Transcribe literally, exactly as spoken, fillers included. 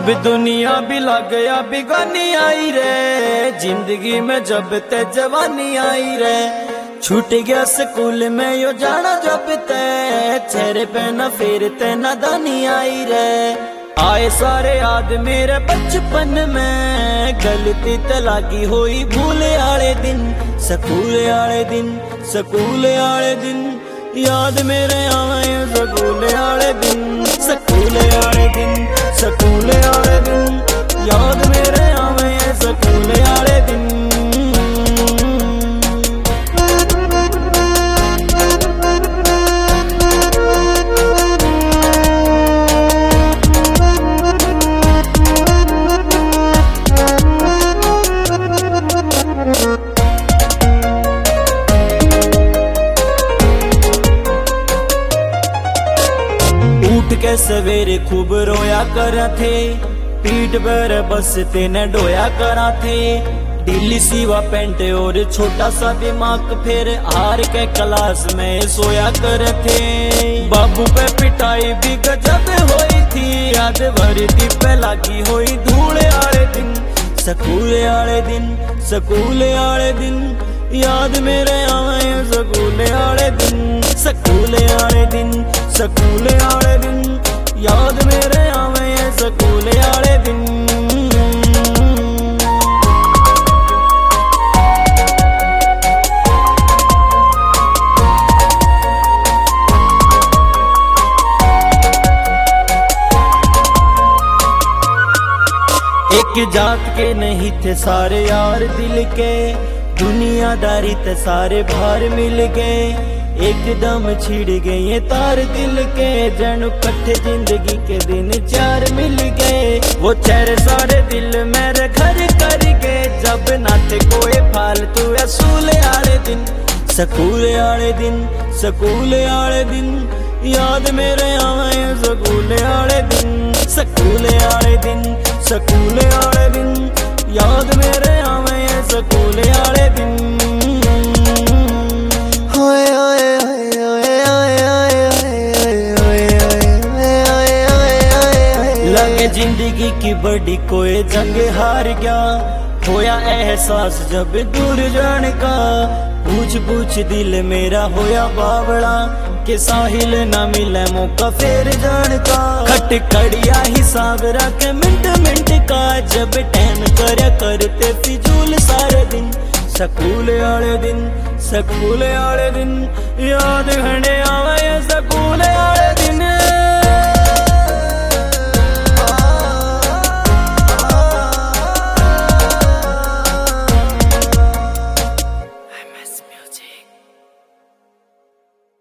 जब दुनिया भी लग गया बिगानी आई रे, जिंदगी में जब ते जवानी आई रे। छूट गया स्कूल में यो जाना जब ते, चेहरे पे न फेरते नादानी आई रे। आए सारे याद मेरे बचपन में, गलती ते लागी होई भूले आले दिन, स्कूल आले दिन, स्कूल आले दिन। याद मेरे आवे स्कूल आले दिन, स्कूल आले दिन, स्कूल आले दिन। याद मेरे आवे स्कूल आले दिन। उठ के सवेरे खूब रोया करा थे, पीठ पर बस तेने डोया करा थे। ढीली सीवा पेंट और छोटा सा दिमाग, फिर हार के क्लास में सोया करे थे। बाबू पे पिटाई भी गजब होई थी, याद भरी थी पे लागी होई धूल आले दिन, स्कूल आले दिन, स्कूल आले दिन। याद मेरे आवे स्कूल आले दिन, स्कूल आले दिन, स्कूल आले दिन। याद मेरे आवे स्कूल आले दिन। एक जात के नहीं थे सारे यार दिल के, दुनियादारी ते सारे बाहर मिल गए। एकदम छिड़ गए ये तार दिल के, जनु कट्ठे जिंदगी के दिन चार मिल गए। वो चेहरे सारे दिल मेरे घर कर गए, जब ना थे कोई फालतू असूल आले दिन, स्कूल आले दिन, स्कूल आले दिन। याद मेरे आवे स्कूल आले दिन, स्कूल आले दिन, स्कूल आले दिन। याद मेरे आवे स्कूल आले दिन। लगे जिंदगी की बड़ी कोई जंग हार गया, होया एहसास जब दूर जाने का। पूछ पूछ दिल मेरा होया बावड़ा, के साहिल ना मिले मौका फेर जान का। खटखड़िया हिसाब रख मिनट मिनट का, जब टाइम कर करते फिजूल सारे दिन, स्कूल आले दिन, स्कूल आले दिन।